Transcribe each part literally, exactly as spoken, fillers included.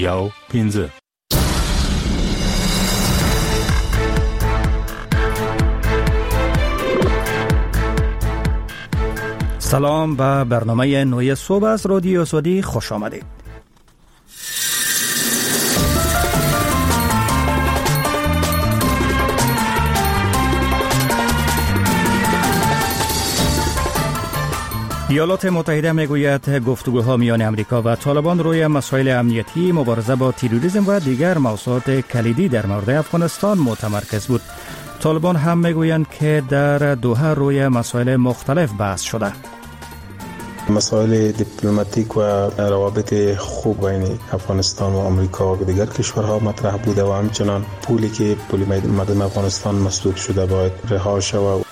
یاو پینزه سلام به برنامه نوی صبح از رادیو سعودی خوش آمدید. ایالات متحده میگوید گفتگوها میان امریکا و طالبان روی مسائل امنیتی، مبارزه با تروریسم و دیگر موضوعات کلیدی در مورد افغانستان متمرکز بود. طالبان هم میگویند که در دوحه روی مسائل مختلف بحث شده. مسائل دیپلماتیک و روابط خوب بین افغانستان و آمریکا و دیگر کشورها مطرح بوده و همچنان پولی که پول مردم افغانستان مسدود شده باید رها شود.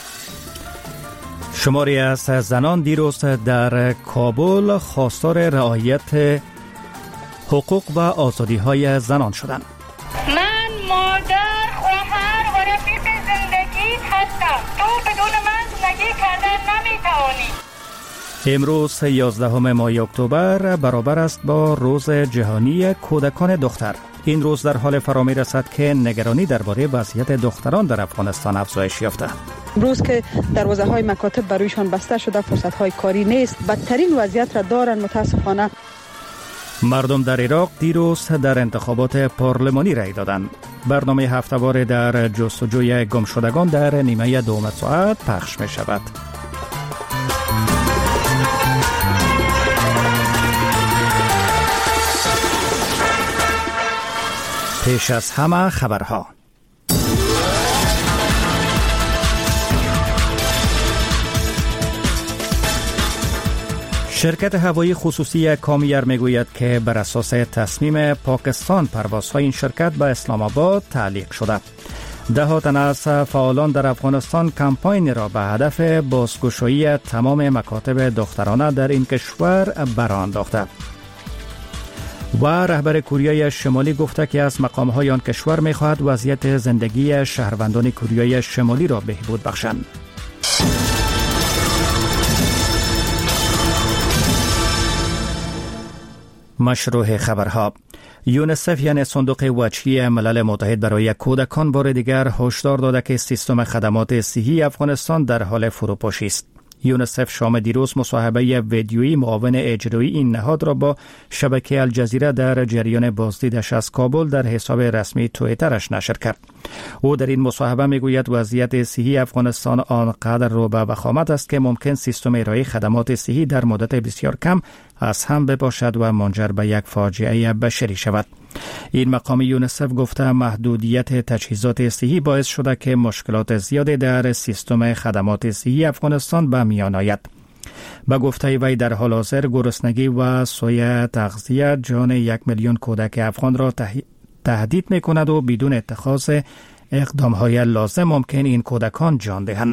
شماری از زنان دیروز در کابل خواستار رعایت حقوق و آزادی‌های زنان شدند. من مادر، خواهر و رفیق زندگی هستم. تو بدون من زندگی کردن نمیتوانی. امروز یازدهم ماه اکتبر برابر است با روز جهانی کودکان دختر. این روز در حال فرا می‌رسد که نگرانی درباره وضعیت دختران در افغانستان افزایش یافته. امروز که دروازه‌های مکاتب برایشان بسته شده، فرصت‌های کاری نیست، بدترین وضعیت را دارند متاسفانه. مردم در عراق دیروز در انتخابات پارلمانی رای دادند. برنامه هفته‌وار در جستجوی گمشدگان در نیمه دوم ساعت پخش می‌شود. پیش از همه خبرها. شرکت هوایی خصوصی کامیار میگوید که بر اساس تصمیم پاکستان پروازهای این شرکت به اسلام آباد تعلیق شده. ده ها تن از فعالان در افغانستان کمپاین را به هدف بازگشایی تمام مکاتب دخترانه در این کشور برانداخته. و رهبر کره شمالی گفته که از مقام‌های آن کشور می‌خواهد وضعیت زندگی شهروندان کره شمالی را بهبود بخشند. مشروع خبرها. یونیسف یعنی صندوق وجهی ملل متحد برای کودکان بار دیگر هشدار داده که سیستم خدمات صحی افغانستان در حال فروپاشی است. یونیسف شام دیروز مصاحبه ویدیویی معاون اجرایی این نهاد را با شبکه الجزیره در جریان بازدیدش از کابل در حساب رسمی توییترش نشر کرد. او در این مصاحبه میگوید وضعیت صحی افغانستان آنقدر رو به وخامت است که ممکن سیستم ارائه خدمات صحی در مدت بسیار کم از هم بپاشد و منجر به یک فاجعه بشری شود. این مقام یونیسف گفته محدودیت تجهیزات صحی باعث شده که مشکلات زیادی در سیستم خدمات صحی افغانستان به میان آید. به گفته وی در حال حاضر گرسنگی و سوء تغذیه جان یک میلیون کودک افغان را تهدید می کند و بدون اتخاذ اقدام‌های لازم ممکن این کودکان جان دهند.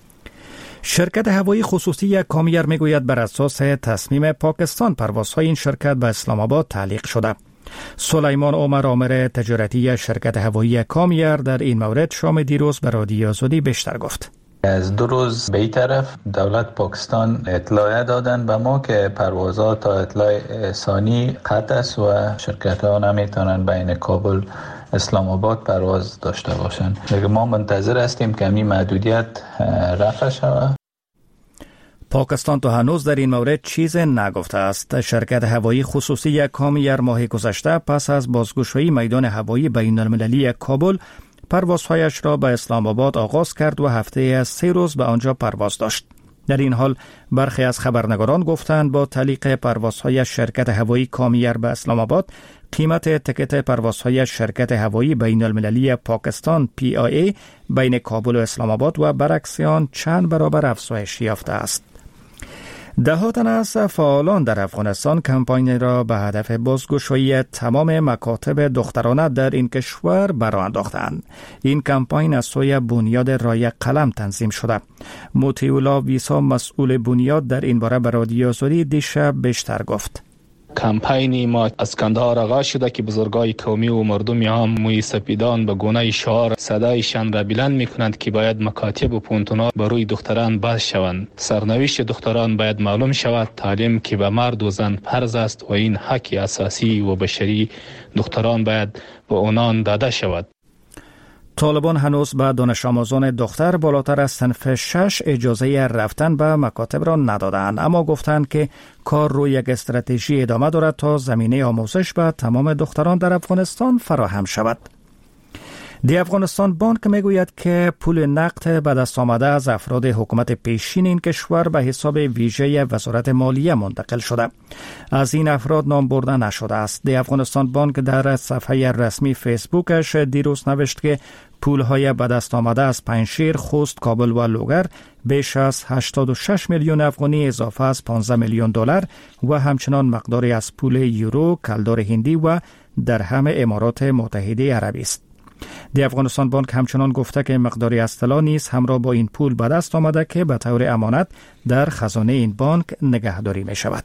شرکت هوایی خصوصی کامیار میگوید بر اساس تصمیم پاکستان پروازهای این شرکت به اسلام آباد تعلیق شده. سلیمان عمر آمر تجارتی شرکت هوایی کامیار در این مورد شام دیروز به رادیو سعودی بیشتر گفت. از دو روز به این طرف دولت پاکستان اطلاع دادن به ما که پروازها تا اطلاع ثانی قطع است و شرکت ها نمیتونن بین کابل اسلام آباد پرواز داشته باشند. دیگه ما منتظر هستیم که این محدودیت رفع شود. پاکستان تا هنوز در این مورد چیز نگفته است. شرکت هوایی خصوصی کامیار ماه گذشته پس از بازگشایی میدان هوایی بین المللی کابل پروازهایش را به اسلام آباد آغاز کرد و هفته از سه روز به آنجا پرواز داشت. در این حال برخی از خبرنگاران گفتند با تعلیق پروازهای شرکت هوایی کامیار به اسلام آباد قیمت تکت پروازهای شرکت هوایی بین المللی پاکستان پی آی ای بین کابل و اسلام آباد و برعکس آن چند برابر افزایش یافته است. ده ها تن از فعالان در افغانستان کمپاین را به هدف بازگشایی تمام مکاتب دخترانه در این کشور برآ انداختند. این کمپاین از سوی بنیاد رای قلم تنظیم شده. مطیع الله ویسا مسئول بنیاد در این باره به رادیو سعودی دیشب بیشتر گفت. کمپین ما از کندهار آغاز شده که بزرگای قومی و مردم هم موی سپیدان به گونه شعار صدایشان را بلند میکنند که باید مکاتب و پونتونا بر روی دختران باز شوند. سرنوشت دختران باید معلوم شود. تعلیم که به مرد و زن فرض است و این حق اساسی و بشری دختران باید به آنان داده شود. طالبان هنوز به دانش آموزان دختر بالاتر از صنف شش اجازه رفتن به مکاتب را ندادند، اما گفتند که کار روی یک استراتژی ادامه دارد تا زمینه آموزش به تمام دختران در افغانستان فراهم شود. دی افغانستان بانک میگوید که پول نقد به دست آمده از افراد حکومت پیشین این کشور به حساب ویژه وزارت مالیه منتقل شده. از این افراد نام برده نشده است. دی افغانستان بانک در صفحه رسمی فیسبوکش دیروز نوشت که پولهای به دست آمده از پنجشیر، خوست، کابل و لوگر بیش از هشتاد و شش میلیون افغانی اضافه از پانزده میلیون دلار و همچنان مقداری از پول یورو، کلدار هندی و درهم امارات متحده عربی است. دی افغانستان بانک همچنان گفته که مقداری از طلا نیز همراه با این پول به دست آمده که به طور امانت در خزانه این بانک نگهداری می شود.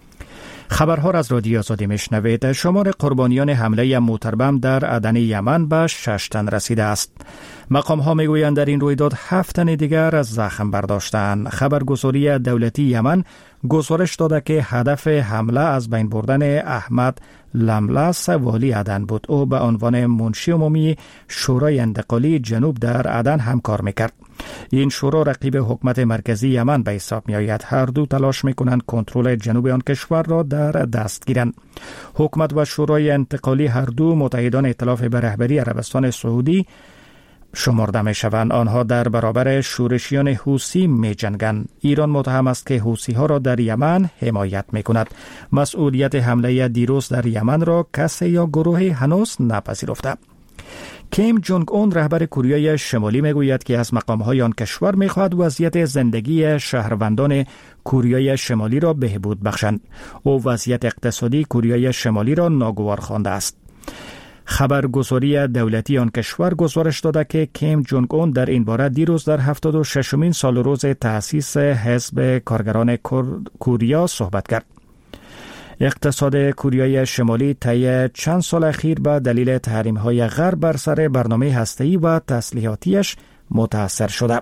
خبرها را از رادیو آزادی میشنوید. شمار قربانیان حمله موتربم در عدن یمن به شش تن رسیده است. مقام ها میگویند در این رویداد هفت تن دیگر از زخم برداشتند. خبرگزاری دولتی یمن گزارش داده که هدف حمله از بین بردن احمد لملس والی عدن بود. او به عنوان منشی عمومی شورای انتقالی جنوب در عدن همکار میکرد. این شورا رقیب حکومت مرکزی یمن به حساب می آید. هر دو تلاش می کنند کنترل جنوب آن کشور را در دست گیرند. حکومت و شورای انتقالی هر دو متحدان ائتلاف به رهبری عربستان سعودی شمرده می شوند. آنها در برابر شورشیان حوثی می جنگند. ایران متهم است که حوثی ها را در یمن حمایت می کند. مسئولیت حمله دیروز در یمن را کسی یا گروهی هنوز نپذیرفته. کیم جونگ اون رهبر کره شمالی میگوید که از مقام‌های آن کشور می‌خواهد وضعیت زندگی شهروندان کره شمالی را بهبود بخشند. او وضعیت اقتصادی کره شمالی را ناگوار خوانده است. خبرگزاری دولتی آن کشور گزارش داده که کیم جونگ اون در این باره دیروز در هفتاد و ششمین سال روز تأسیس حزب کارگران کره صحبت کرد. اقتصاد کره شمالی طی چند سال اخیر به دلیل تحریم‌های غرب بر سر برنامه هسته‌ای و تسلیحاتیش متاثر شده.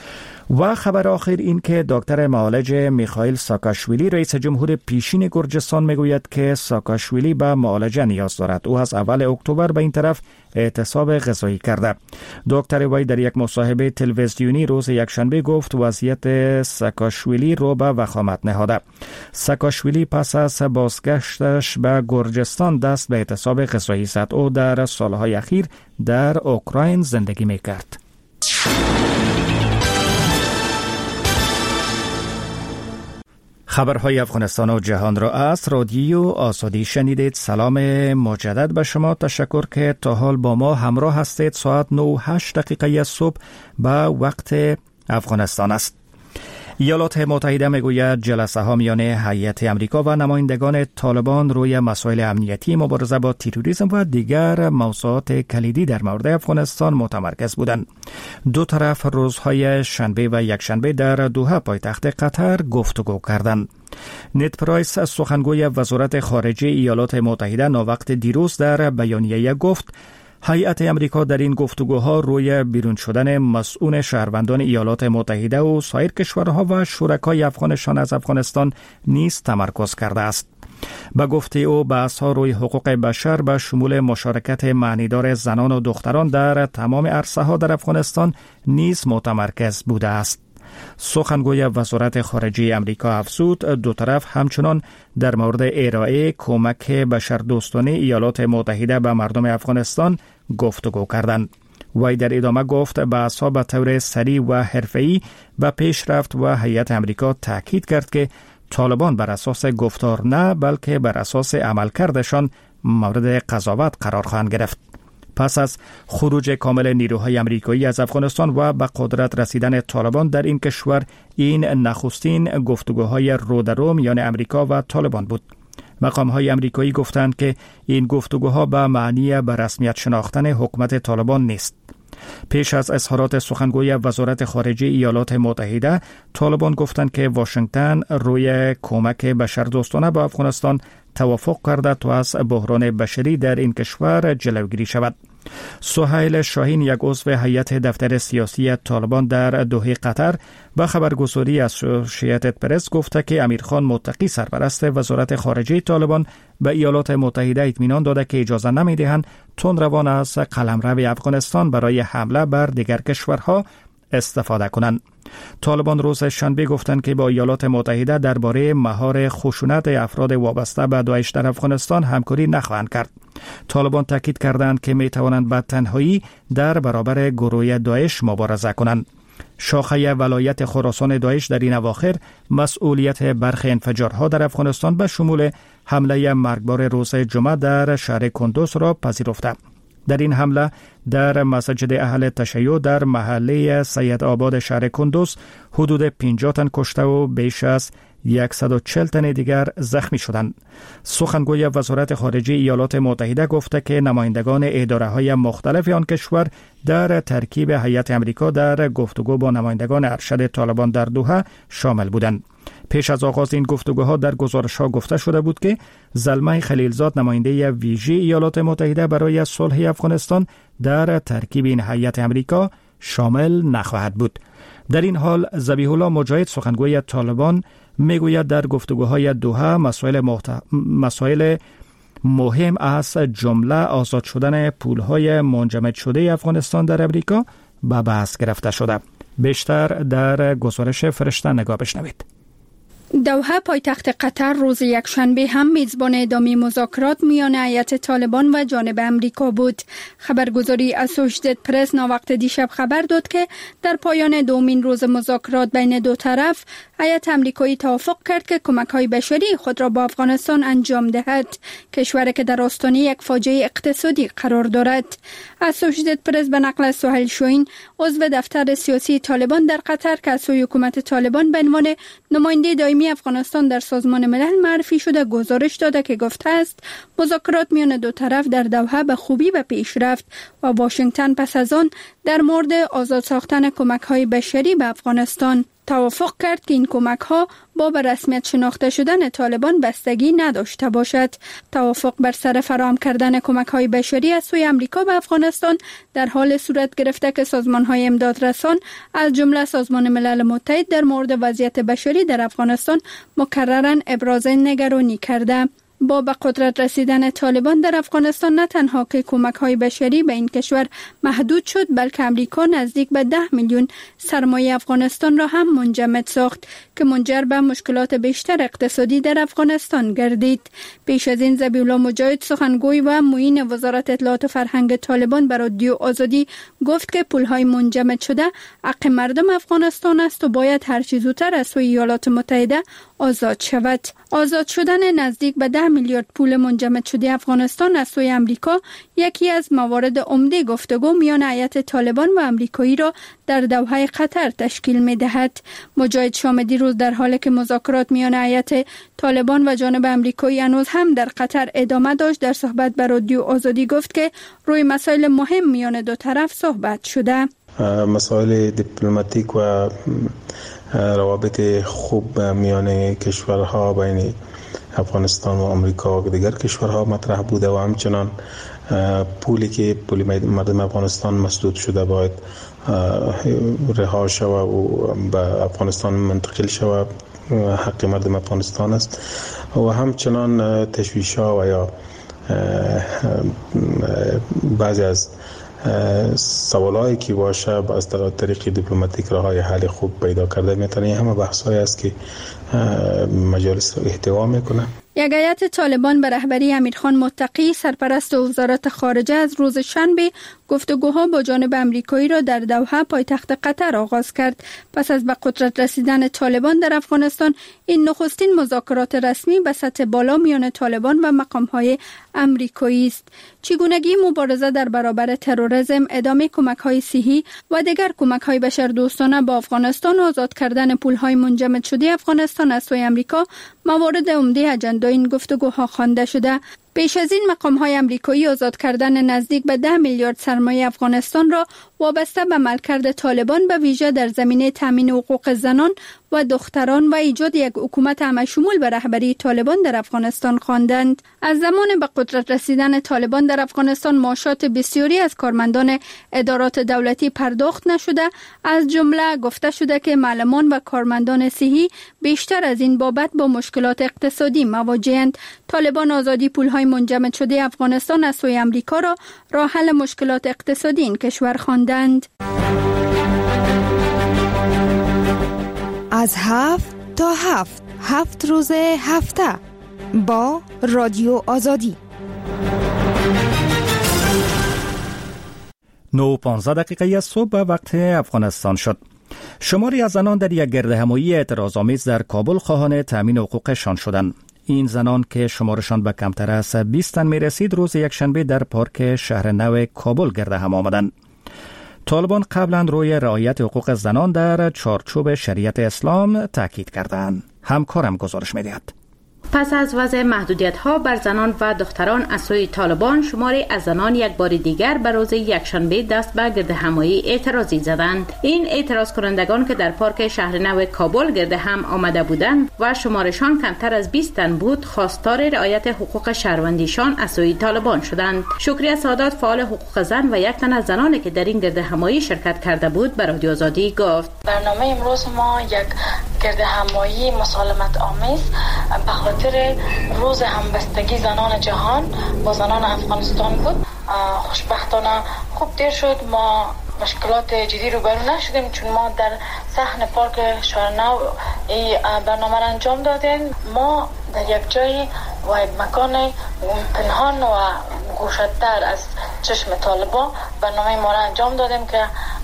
و خبر آخر این که دکتر معالج میخائیل ساکاشویلی رئیس جمهور پیشین گرجستان میگوید که ساکاشویلی به معالجه نیاز دارد. او از اول اکتبر به این طرف اعتصاب غذایی کرده. دکتر وی در یک مصاحبه تلویزیونی روز یکشنبه گفت وضعیت ساکاشویلی رو به وخامت نهاده. ساکاشویلی پس از بازگشتش به گرجستان دست به اعتصاب غذایی زد. او در سالهای اخیر در اوکراین زندگی میکرد. خبرهای افغانستان و جهان را از رادیو آزادی شنیدید. سلام مجدد به شما. تشکر که تا حال با ما همراه هستید. ساعت نه و هشت دقیقه صبح به وقت افغانستان است. ایالات متحده میگوید جلسه ها میان هیئت امریکا و نمایندگان طالبان روی مسائل امنیتی، مبارزه با تروریسم و دیگر موضوعات کلیدی در مورد افغانستان متمرکز بودند. دو طرف روزهای شنبه و یکشنبه در دوحه پایتخت قطر گفتگو کردند. نت پرایس سخنگوی وزارت خارجه ایالات متحده ناوقت دیروز در بیانیه گفت هیئت امریکا در این گفتگوها روی بیرون شدن مسئول شهروندان ایالات متحده و سایر کشورها و شرکای افغانشان از افغانستان نیز تمرکز کرده است. به گفته او بحث‌ها روی حقوق بشر به شمول مشارکت معنیدار زنان و دختران در تمام عرصه‌ها در افغانستان نیز متمرکز بوده است. سخنگوی وزارت خارجه امریکا افزود دو طرف همچنان در مورد ارائه کمک بشردوستانه ایالات متحده به مردم افغانستان گفتگو کردند. وی در ادامه گفت بحث‌ها به طور سریع و حرفه‌ای به پیش رفت و هیئت امریکا تاکید کرد که طالبان بر اساس گفتار نه بلکه بر اساس عملکردشان مورد قضاوت قرار خواهند گرفت. پس از خروج کامل نیروهای امریکایی از افغانستان و به قدرت رسیدن طالبان در این کشور، این نخستین گفتگوهای رو در رو میان امریکا و طالبان بود. مقام‌های امریکایی گفتند که این گفتگوها به معنی به رسمیت شناختن حکومت طالبان نیست. پیش از اظهارات سخنگوی وزارت خارجه ایالات متحده، طالبان گفتند که واشنگتن روی کمک بشردوستانه به افغانستان توافق کرده تا از بحران بشری در این کشور جلوگیری شود. سهیل شاهین، یک عضو هیئت دفتر سیاسی طالبان در دوحه قطر، به خبرگزاری اسوسییتد پرس گفته که امیرخان متقی، سرپرست وزارت خارجه طالبان، به ایالات متحده اطمینان داده که اجازه نمی‌دهند تندروان از قلمرو افغانستان برای حمله بر دیگر کشورها استفاده کنند. طالبان روز شنبه گفتند که با ایالات متحده درباره مهار خشونت افراد وابسته به داعش در افغانستان همکاری نخواهند کرد. طالبان تاکید کردند که می توانند به تنهایی در برابر گروه داعش مبارزه کنند. شاخه ولایت خراسان داعش در این اواخر مسئولیت برخی انفجارها در افغانستان به شمول حمله مرگبار روز جمعه در شهر کندوز را پذیرفته. در این حمله در مسجد اهل تشیع در محله سید آباد شهر کندوز حدود پنجاه تن کشته و بیش از صد و چهل تن دیگر زخمی شدند. سخنگوی وزارت خارجه ایالات متحده گفته که نمایندگان اداره‌های مختلف آن کشور در ترکیب هیئت امریکا در گفتگو با نمایندگان ارشد طالبان در دوحه شامل بودند. پیش از آغاز این گفتگوها در گزارش‌ها گفته شده بود که زلمه خلیلزاد، نماینده ویژه ایالات متحده برای صلح افغانستان، در ترکیب این هیئت امریکا شامل نخواهد بود. در این حال ذبیح الله مجاهد، سخنگوی طالبان، میگوید در گفتگوهای دوحه مسائل, محت... مسائل مهم از جمله آزاد شدن پولهای منجمد شده افغانستان در امریکا به بحث گرفته شده. بیشتر در گزارش فرشته نگاه بشنوید. دوحه، پایتخت قطر، روز یکشنبه هم میزبان ادامه مذاکرات میان هیئت طالبان و جانب امریکا بود. خبرگزاری اسوسییتد پرس ناوقت دیشب خبر داد که در پایان دومین روز مذاکرات بین دو طرف، هیئت امریکایی توافق کرد که کمک‌های بشری خود را با افغانستان انجام دهد، کشوری که در آستانه یک فاجعه اقتصادی قرار دارد. اسوسییتد پرس به نقل سهیل شاهین، عضو دفتر سیاسی طالبان در قطر که از سوی حکومت طالبان به عنوان نماینده دائمی افغانستان در سازمان ملل معرفی شده، گزارش داده که گفته است مذاکرات میان دو طرف در دوحه به خوبی به پیش رفت و واشنگتن پس از آن در مورد آزاد ساختن کمک‌های بشری به افغانستان توافق کرد که این کمک‌ها با به رسمیت شناخته شدن طالبان بستگی نداشته باشد. توافق بر سر فراهم کردن کمک‌های بشری از سوی امریکا به افغانستان در حال صورت گرفته که سازمان‌های امدادرسان از جمله سازمان ملل متحد در مورد وضعیت بشری در افغانستان مکرراً ابراز نگرانی کرده. با به قدرت رسیدن طالبان در افغانستان نه تنها که کمک‌های بشری به این کشور محدود شد، بلکه امریکا نزدیک به ده میلیون سرمایه افغانستان را هم منجمد ساخت که منجر به مشکلات بیشتر اقتصادی در افغانستان گردید. پیش از این ذبیح الله مجاهد، سخنگوی و معین وزارت اطلاعات و فرهنگ طالبان به رادیو آزادی گفت که پول‌های منجمد شده حق مردم افغانستان است و باید هر چه زودتر از سوی ایالات متحده آزاد شود. آزاد شدن نزدیک به ده میلیارد پول منجمد شده افغانستان از سوی امریکا یکی از موارد عمده گفتگو میان هیئت طالبان و امریکایی را در دوحه قطر تشکیل می دهد. مجاهد شام دیروز در حالی که مذاکرات میان هیئت طالبان و جانب امریکایی هنوز هم در قطر ادامه داشت، در صحبت با رادیو آزادی گفت که روی مسائل مهم میان دو طرف صحبت شده. مسائل دیپلماتیک و روابط خوب میان کشورها بین افغانستان و آمریکا و دیگر کشورها مطرح بوده و همچنان پولی که پولی مردم افغانستان مسدود شده باید رها شود و به افغانستان منتقل شود، حق مردم افغانستان است. و همچنان تشویش‌ها و یا بعضی از سوالایی که باشه از طریق دیپلماتیک راههای حل خوب پیدا کرده میتونه. همه بحثایی است که مجالس احتوا میکنه. یک هیئت طالبان به رهبری امیرخان متقی، سرپرست وزارت خارجه، از روز شنبه گفتگوها با جانب امریکایی را در دوحه، پایتخت قطر آغاز کرد. پس از به قدرت رسیدن طالبان در افغانستان، این نخستین مذاکرات رسمی به سطح بالا میان طالبان و مقام‌های امریکایی است. چگونگی مبارزه در برابر تروریسم، ادامه کمک‌های صحی و دیگر کمک‌های بشردوستانه با افغانستان، آزاد کردن پول‌های منجمد شده افغانستان از سوی امریکا موارد عمده اجندا این گفتگوها خوانده شده. پیش از این مقام‌های آمریکایی آزاد کردن نزدیک به ده میلیارد سرمایه افغانستان را وابسته به عملکرد طالبان به ویژه در زمینه تامین حقوق زنان و دختران و ایجاد یک حکومت همشمول به رهبری طالبان در افغانستان خواندند. از زمان به قدرت رسیدن طالبان در افغانستان معاشات بسیاری از کارمندان ادارات دولتی پرداخت نشده، از جمله گفته شده که معلمان و کارمندان صحی بیشتر از این بابت با مشکلات اقتصادی مواجهند. طالبان آزادی پولهای منجمد شده افغانستان از سوی امریکا را راه حل مشکلات اقتصادی این کشور خواندند. از هفت تا هفت هفت روز هفته با رادیو آزادی. نه و پانزده دقیقه از صبح به وقت افغانستان شد. شماری از زنان در یک گردهمایی اعتراض‌آمیز در کابل خواهان تامین حقوقشان شدند. این زنان که شمارشان به کمتر از بیست تن می رسید روز یکشنبه در پارک شهر نو کابل گرده هم آمدند. طالبان قبلا روی رعایت حقوق زنان در چارچوب شریعت اسلام تاکید کردند. همکارم گزارش می دهد. پس از وضع محدودیت‌ها بر زنان و دختران از سوی طالبان، شماری از زنان یک بار دیگر به روز یکشنبه دست به گردهمایی اعتراضی زدند. این اعتراض کنندگان که در پارک شهر نو کابل گرده هم آمده بودند و شمارشان کمتر از بیست تن بود، خواستار رعایت حقوق شهروندیشان از سوی طالبان شدند. شکریه سادات، فعال حقوق زن و یک تن از زنانی که در این گردهمایی شرکت کرده بود، به رادیو آزادی گفت: برنامه امروز ما یک گردهمایی مسالمت آمیز به خاطر روز همبستگی زنان جهان با زنان افغانستان بود. خوشبختانه خوب دیر شد، ما مشکلات جدی رو برو نشدیم، چون ما در صحن پارک شهرنو این برنامه را انجام دادیم. ما در یک جایی و یک مکان پنهان و گوشه‌تر از چشم طالبان برنامه ما را انجام دادیم که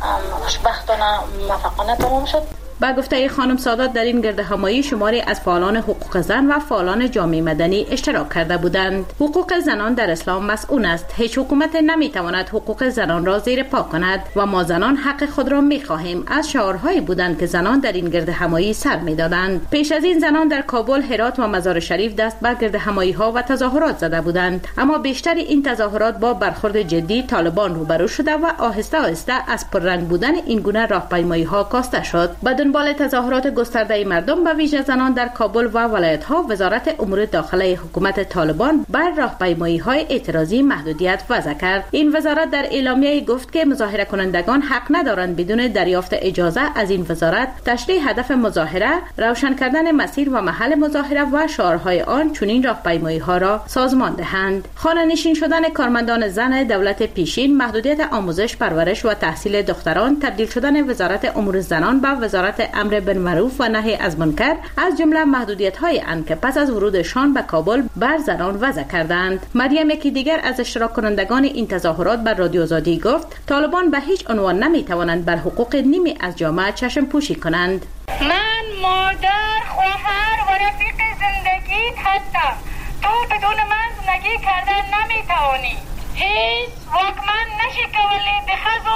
خوشبختانه موفقانه تمام شد. با گفته خانم سادات، در این گردهمایی شماری از فعالان حقوق زن و فعالان جامعه مدنی اشتراک کرده بودند. حقوق زنان در اسلام مسئول است. هیچ حکومت نمیتواند حقوق زنان را زیر پا کند و ما زنان حق خود را میخواهیم. از شعارهایی بودند که زنان در این گردهمایی سر میدادند. پیش از این زنان در کابل، هرات و مزار شریف دست به گردهمایی ها و تظاهرات زده بودند، اما بیشتر این تظاهرات با برخورد جدی طالبان روبرو شده و آهسته آهسته از پررنگ بودن این گونه راهپیمایی ها کاسته شد. دنبال تظاهرات گسترده مردم به ویژه زنان در کابل و ولایت‌ها، وزارت امور داخله حکومت طالبان بر راهپیمایی‌های اعتراضی محدودیت وضع کرد. این وزارت در اعلامیه گفت که مظاهره کنندگان حق ندارند بدون دریافت اجازه از این وزارت تشریح هدف مظاهره، روشن کردن مسیر و محل مظاهره و شعارهای آن چنین راهپیمایی‌ها را سازمان دهند. خانه‌نشین شدن کارمندان زن دولت پیشین، محدودیت آموزش، پرورش و تحصیل دختران، تبدیل شدن وزارت امور زنان به وزارت امر بالمعروف و نهی از منکر از جمله محدودیت‌های آن که پس از ورودشان به کابل بر زنان وضع کردند. مریم، یکی دیگر از اشتراک کنندگان این تظاهرات، بر رادیو آزادی گفت طالبان به هیچ عنوان نمی‌توانند بر حقوق نیمی از جامعه چشم پوشی کنند. من مادر، خواهر و رفیق زندگیت هستم. تو بدون من زندگی کردن نمی‌توانی. هیچ وقت من نشی کولی بخزو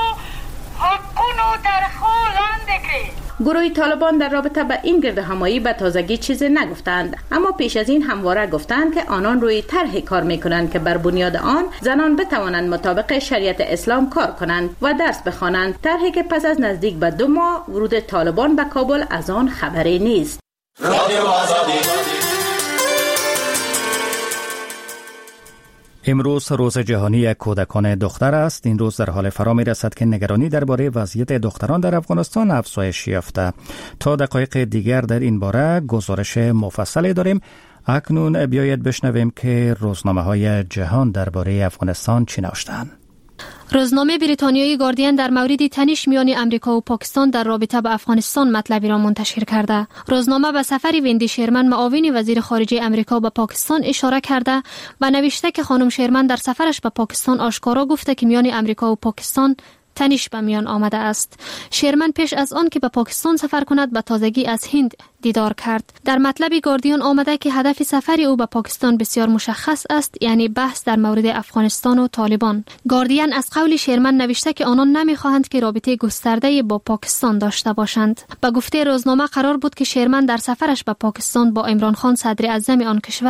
حقونو در خولان دکری. گروه طالبان در رابطه با این گردهمایی به تازگی چیزی نگفتند، اما پیش از این همواره گفتند که آنان روی طرحی کار میکنند که بر بنیاد آن زنان بتوانند مطابق شریعت اسلام کار کنند و درس بخوانند، طرحی که پس از نزدیک به دو ماه ورود طالبان به کابل از آن خبری نیست. رادیو آزادی. امروز روز جهانی کودکان دختر است. این روز در حال فرا می رسد که نگرانی درباره وضعیت دختران در افغانستان افزایش یافته. تا دقایق دیگر در این باره گزارش مفصلی داریم. اکنون بیایید بشنویم که روزنامه‌های جهان درباره افغانستان چی نوشتند. روزنامه بریتانیایی گاردین در مورد تنش میان امریکا و پاکستان در رابطه با افغانستان مطلبی را منتشر کرده. روزنامه به سفر ویندی شرمن، معاون وزیر خارجه امریکا به پاکستان اشاره کرده و نوشته که خانم شرمن در سفرش به پاکستان آشکارا گفته که میان امریکا و پاکستان تنش به میان آمده است. شرمن پیش از آن که به پاکستان سفر کند به تازگی از هند دیدار کرد. در مطلب گاردین آمده که هدف سفر او به پاکستان بسیار مشخص است، یعنی بحث در مورد افغانستان و طالبان. گاردین از قول شرمن نوشته که آنان نمیخواهند که رابطه گسترده با پاکستان داشته باشند. به گفته روزنامه قرار بود که شرمن در سفرش به پاکستان با عمران خان صدر اعظم آن کشور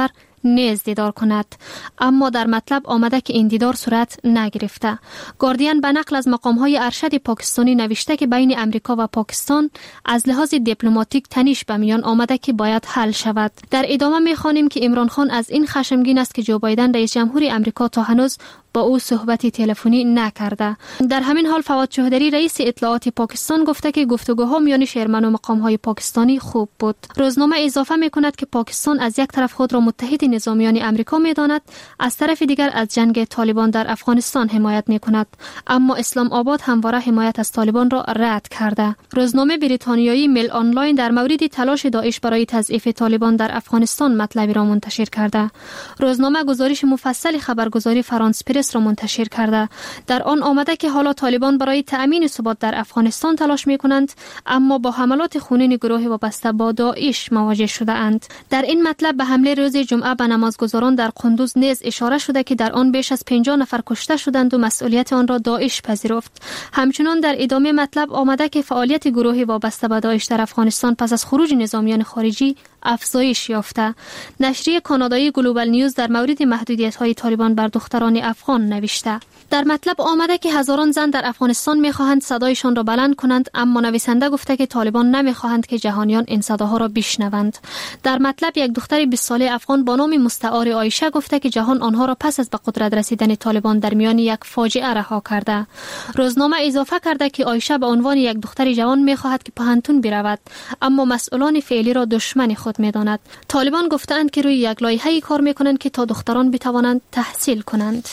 نیز دیدار کند، اما در مطلب آمده که این دیدار صورت نگرفته. گاردین به نقل از مقام‌های ارشد پاکستانی نوشته که بین امریکا و پاکستان از لحاظ دیپلماتیک تنش به میان آمده که باید حل شود. در ادامه می‌خوانیم که عمران خان از این خشمگین است که جو بایدن رئیس جمهوری امریکا تا هنوز با او صحبتی تلفنی نکرده. در همین حال فواد چوهدری رئیس اطلاعات پاکستان گفته که گفتگوها میان شیرمن و مقام‌های پاکستانی خوب بود. روزنامه اضافه می‌کند که پاکستان از یک طرف خود را متحد نظامیان امریکا می‌داند، از طرف دیگر از جنگ طالبان در افغانستان حمایت می‌کند، اما اسلام آباد همواره حمایت از طالبان را رد کرده. روزنامه بریتانیایی میل آنلاین در مورد تلاش داعش برای تضعیف طالبان در افغانستان مطلبی را منتشر کرده. روزنامه گزارش مفصل خبرگزاری فرانس پرس را منتشر کرده. در آن آمده که حالا طالبان برای تأمین ثبات در افغانستان تلاش می‌کنند، اما با حملات خونین گروه وابسته با داعش مواجه شده اند. در این مطلب به حمله روز جمعه به نمازگزاران در قندوز نیز اشاره شده که در آن بیش از پنجاه نفر کشته شدند و مسئولیت آن را داعش پذیرفت. همچنین در ادامه مطلب آمده که فعالیت گروه وابسته به داعش در افغانستان پس از خروج نظامیان خارجی افزایش یافته. نشریه کانادایی گلوبال نیوز در مورد محدودیت‌های طالبان بر دختران افغان نوشته. در مطلب آمده که هزاران زن در افغانستان می‌خواهند صدایشان را بلند کنند، اما نویسنده گفته که طالبان نمی‌خواهند که جهانیان این صداها را بشنوند. در مطلب یک دختر بیست ساله افغان با نام مستعار عایشه گفته که جهان آنها را پس از به قدرت رسیدن طالبان در میان یک فاجعه رها کرده. روزنامه اضافه کرده که عایشه به عنوان یک دختر جوان می‌خواهد که پهنتون برود، اما مسئولان فعلی را دشمن خود می‌داند. طالبان گفتند که روی یک لایحه‌ای کار می‌کنند که تا دختران بتوانند تحصیل کنند.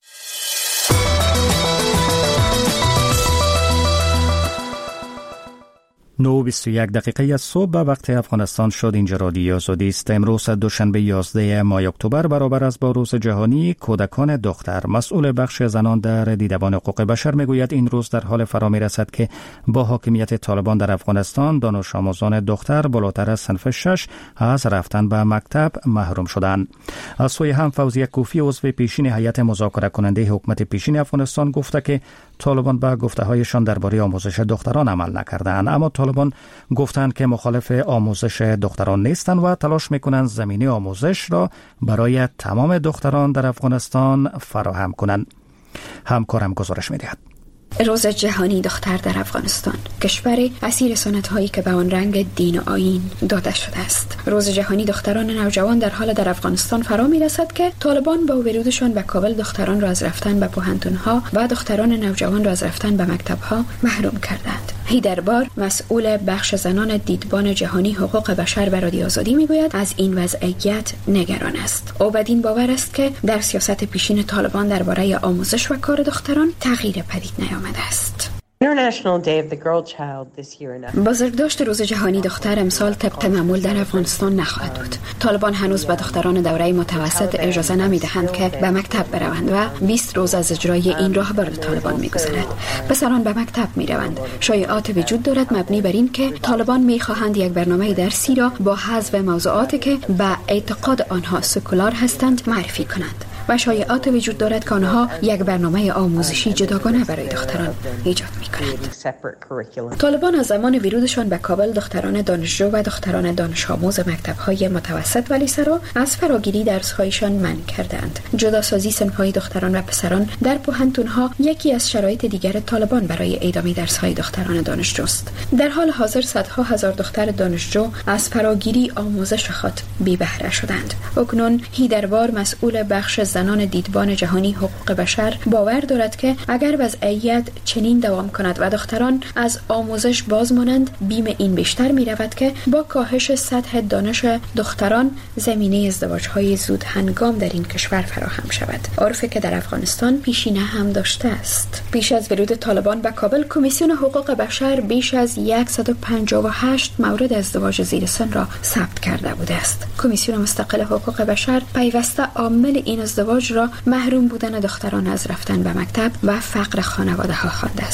نه و بیست و یک دقیقه از صبح به وقت افغانستان شد. اینجا رادیو آزادی است. امروز دوشنبه یازده ماه اکتبر برابر است با روز جهانی کودکان دختر. مسئول بخش زنان در دیدبان حقوق بشر میگوید این روز در حال فرا میرسد که با حاکمیت طالبان در افغانستان دانش آموزان دختر بالاتر از صنف شش از رفتن به مکتب محروم شدند. از سوی هم فوزیه کوفی عضو پیشین هیئت مذاکره کننده حکومت پیشین افغانستان گفته که طالبان به گفته‌هایشان درباره آموزش دختران عمل نکردند، اما طالبان گفتند که مخالف آموزش دختران نیستند و تلاش میکنند زمینه آموزش را برای تمام دختران در افغانستان فراهم کنند. همکارم گزارش میدهد. روز جهانی دختر در افغانستان، کشور اسیر سنت‌هایی که به آن رنگ دین و آیین داده شده است. روز جهانی دختران نوجوان در حال در افغانستان فرا می‌رسد که طالبان با ورودشان به کابل دختران را از رفتن به پوهنتون‌ها و دختران نوجوان را از رفتن به مکتب‌ها محروم کردند. هیدربار مسئول بخش زنان دیدبان جهانی حقوق بشر به رادیو آزادی میگوید از این وضعیت نگران است. او بدین باور است که در سیاست پیشین طالبان درباره آموزش و کار دختران تغییر پدید نیامده است. بازداشت روز جهانی دختر امسال طبق معمول در افغانستان نخواهد بود. طالبان هنوز به دختران دوره متوسط اجازه نمیدهند که به مکتب بروند و بیست روز از اجرای این راهبر طالبان میگذرد. پسران به مکتب میروند. شایعات وجود دارد مبنی بر این که طالبان میخواهند یک برنامه درسی را با حذف موضوعاتی که به اعتقاد آنها سکولار هستند معرفی کنند. و شایعات وجود دارد که آنها یک برنامه آموزشی جداگانه برای دختران ایجاد می‌کنند. طالبان از زمان ورودشان به کابل دختران دانشجو و دختران دانش آموز مکتب‌های متوسط و لیسه را از فراگیری درس‌هایشان منع کردند. جداسازی صنف‌های دختران و پسران در پوهنتون‌ها یکی از شرایط دیگر طالبان برای ادامه درس‌های دختران دانشجوست. در حال حاضر صدها هزار دختر دانشجو از فراگیری آموزش خود بی بهره شدند. اکنون هیدربار مسئول بخش زنان دیدبان جهانی حقوق بشر باور دارد که اگر وضعیت چنین دوام کند و دختران از آموزش باز مانند، بیم این بیشتر می رود که با کاهش سطح دانش دختران زمینه ازدواج‌های زود هنگام در این کشور فراهم شود. عرفی که در افغانستان پیشینه هم داشته است. پیش از ورود طالبان به کابل، کمیسیون حقوق بشر بیش از صد و پنجاه و هشت مورد ازدواج زیر سن را ثبت کرده بوده است. کمیسیون مستقل حقوق بشر پیوسته عامل این ازدواج را محروم بودن دختران از رفتن به مکتب و فقر خانواده ها خوانده است. سوی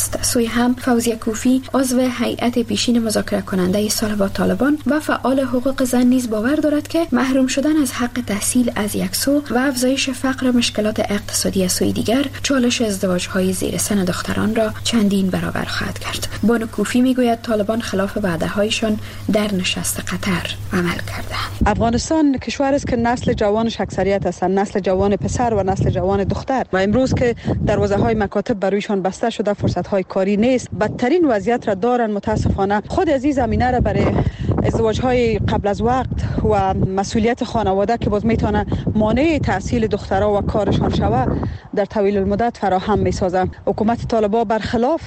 روی هم فوزیه کوفی عضو هیئت پیشین مذاکره کننده صلح با طالبان و فعال حقوق زن نیز باور دارد که محروم شدن از حق تحصیل از یک سو و افزایش فقر و مشکلات اقتصادی از سوی دیگر چالش ازدواج‌های زیر سن دختران را چندین برابر خواهد کرد. بانو کوفی میگوید طالبان خلاف وعده‌هایشان در نشست قطر عمل کردند. افغانستان کشور است که نسل جوانش اکثریت هستند، نسل جوان پسر و نسل جوان دختر، و امروز که دروازه‌های مکاتب برویشان بسته شده، فرصت‌های کاری نیست، بدترین وضعیت را دارن. متاسفانه خود از این زمینه را برای ازدواج‌های قبل از وقت و مسئولیت خانواده که باز میتونه مانع تحصیل دخترها و کارشان شوه در طویل المدت فراهم میسازه. حکومت طالبان برخلاف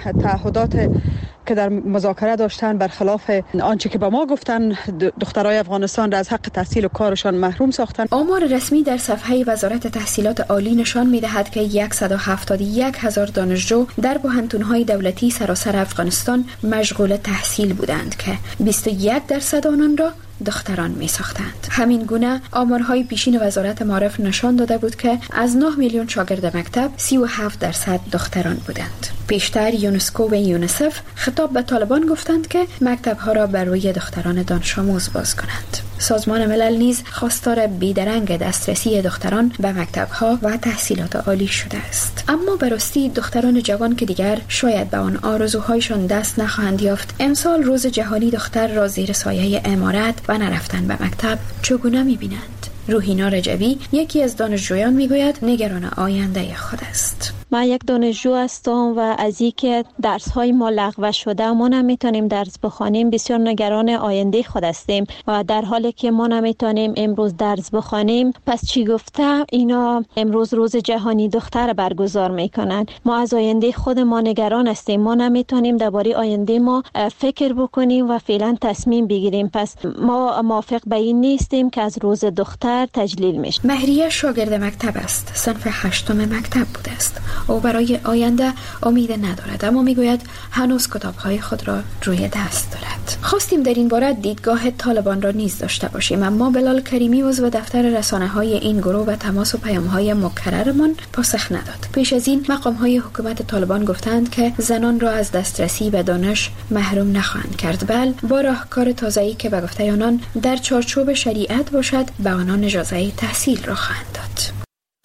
تعهدات که در مذاکره داشتن، برخلاف آنچه که به ما گفتن، دخترای افغانستان را از حق تحصیل و کارشان محروم ساختن. آمار رسمی در صفحه وزارت تحصیلات عالی نشان می‌دهد که صد و هفتاد و یک هزار دانشجو در بحران‌های دولتی سراسر افغانستان مشغول تحصیل بودند که بیست و یک درصد آنان را دختران می ساختند. همین گونه آمارهای پیشین وزارت معارف نشان داده بود که از نه میلیون شاگرد مکتب سی و هفت درصد دختران بودند. پیشتر یونسکو و یونیسف خطاب به طالبان گفتند که مکتب‌ها را بر روی دختران دانش آموز باز کنند. سازمان ملل نیز خواستار بیدرنگ دسترسی دختران به مکتب‌ها و تحصیلات عالی شده است. اما به راستی دختران جوان که دیگر شاید به آن آرزوهایشان دست نخواهند یافت، امسال روز جهانی دختر را زیر سایه امارت و نرفتن به مکتب چگونه می‌بینند؟ روحینا رجبی یکی از دانشجویان میگوید نگران آینده خود است. ما یک دانشجو هستم و از اینکه درس های ما لغو شده، ما نمیتونیم درس بخوانیم، بسیار نگران آینده خود هستیم و در حالی که ما نمیتونیم امروز درس بخوانیم، پس چی گفته اینا امروز روز جهانی دختر برگزار میکنن. ما از آینده خود ما نگران هستیم، ما نمیتونیم درباره آینده ما فکر بکنیم و فعلا تصمیم بگیریم. پس ما موافق به این نیستیم که از روز دختر تجلیل میشه. مهریه شاگرد مکتب است، صنف هشتم مکتب بوده است. او برای آینده امید ندارد، اما میگوید هنوز کتاب‌های خود را روی دست دارد. خواستیم در این باره دیدگاه طالبان را نیز داشته باشیم، اما بلال کریمی عضو دفتر رسانه‌های این گروه به تماس و پیام‌های مکررمان پاسخ نداد. پیش از این مقام‌های حکومت طالبان گفتند که زنان را از دسترسی به دانش محروم نخواهند کرد، بل با راهکار تازه‌ای که به گفته آنان در چارچوب شریعت باشد به آنان اجازه تحصیل را خواهند داد.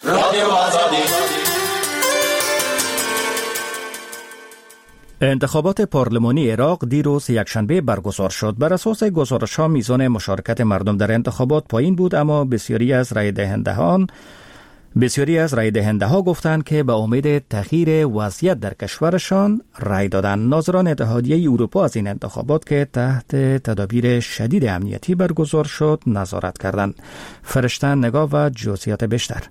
انتخابات پارلمانی عراق دیروز یکشنبه برگزار شد. بر اساس گزارش‌ها میزان مشارکت مردم در انتخابات پایین بود، اما بسیاری از رای دهندگان بسیاری از رای دهنده ها گفتند که به امید تغییر وضعیت در کشورشان رای دادند. ناظران اتحادیه اروپا از این انتخابات که تحت تدابیر شدید امنیتی برگزار شد نظارت کردند. فرشته نگاه و جزئیات بیشتر.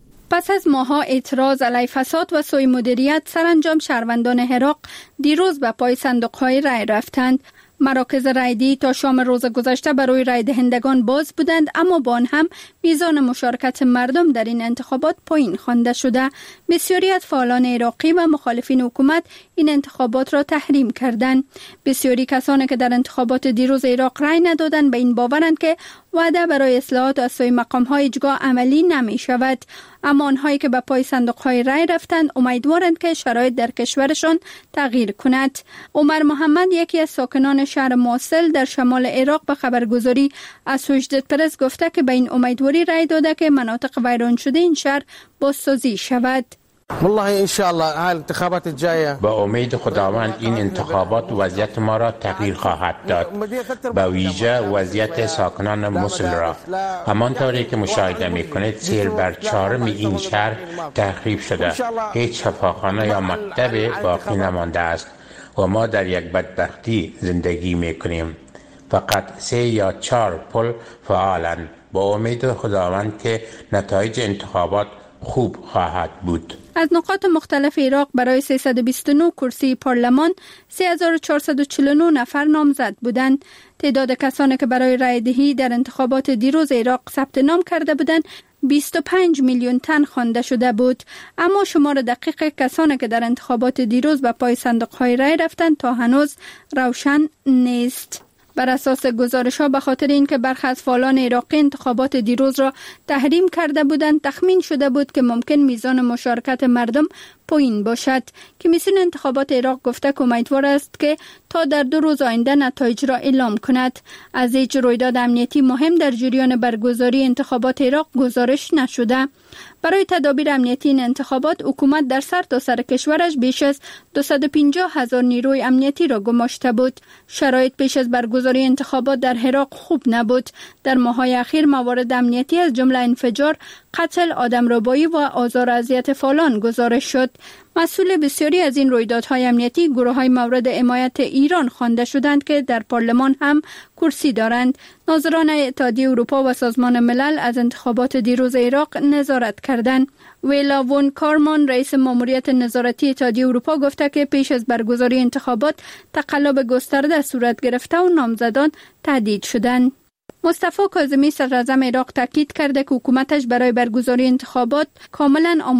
پس از ماها اعتراض علیه فساد و سوء مدیریت، سرانجام شهروندان عراق دیروز به پای صندوق‌های رای رفتند. مراکز رایدهی تا شام روز گذشته برای رای دهندگان باز بودند، اما با آن هم میزان مشارکت مردم در این انتخابات پایین خوانده شده. بسیاری از فعالان عراقی و مخالفین حکومت این انتخابات را تحریم کردند. بسیاری کسانی که در انتخابات دیروز عراق رای ندادند به این باورند که وعده برای اصلاحات از سوی مقام‌های اجرا عملی نمی شود، اما آنهایی که به پای صندوق‌های رای رفتند امیدوارند که شرایط در کشورشان تغییر کند. عمر محمد یکی از ساکنان شهر موصل در شمال عراق به خبرگزاری اسوشیتد پرس گفته که به این امیدواری رای داده که مناطق ویران شده این شهر بازسازی شود. والله ان شاء الله های انتخابات الجايه با امید خداوند این انتخابات وضعیت ما را تغییر خواهد داد، با ویژه وضعیت ساکنان موصل را. همانطوری که مشاهده میکنید سیل بر چهارم این شهر تخریب شده، هیچ شفاخانه یا مکتب باقی نمانده است و ما در یک بدبختی زندگی میکنیم. فقط سه یا چهار پل فعالند. با امید خداوند که نتایج انتخابات خوب خواهد بود. از نقاط مختلف عراق برای سیصد و بیست و نه کرسی پارلمان سه هزار و چهارصد و چهل و نه نفر نامزد بودند. تعداد کسانی که برای رای دهی در انتخابات دیروز عراق ثبت نام کرده بودند بیست و پنج میلیون تن خوانده شده بود، اما شمار دقیق کسانی که در انتخابات دیروز به پای صندوق‌های رای رفتند تا هنوز روشن نیست. بر اساس گزارش‌ها به خاطر اینکه برخی از فعالان عراقی انتخابات دیروز را تحریم کرده بودند، تخمین شده بود که ممکن میزان مشارکت مردم پایین باشد. کمیسیون انتخابات عراق گفته که امیدوار است که تا در دو روز آینده نتایج را اعلام کند. از هیچ رویداد امنیتی مهم در جریان برگزاری انتخابات عراق گزارش نشده. برای تدابیر امنیتی این انتخابات حکومت در سرتاسر سر کشورش بیش از دویست و پنجاه هزار نیروی امنیتی را گماشته بود. شرایط پیش از برگزاری انتخابات در عراق خوب نبود. در ماه‌های اخیر موارد امنیتی از جمله انفجار، قتل، آدمربایی و آزار و اذیت فعالان گزارش شد. مسئول بسیاری از این رویدادهای امنیتی گروه‌های مورد حمایت ایران خوانده شدند که در پارلمان هم کرسی دارند. ناظران اتحادیه اروپا و سازمان ملل از انتخابات دیروز عراق نظارت کردند. ویلا وون کارمان رئیس ماموریت نظارتی اتحادیه اروپا گفته که پیش از برگزاری انتخابات تقلب گسترده صورت گرفته و نامزدان تهدید شدند. مصطفی کاظمی صدراعظم عراق تاکید کرده که حکومتش برای برگزاری انتخابات کاملا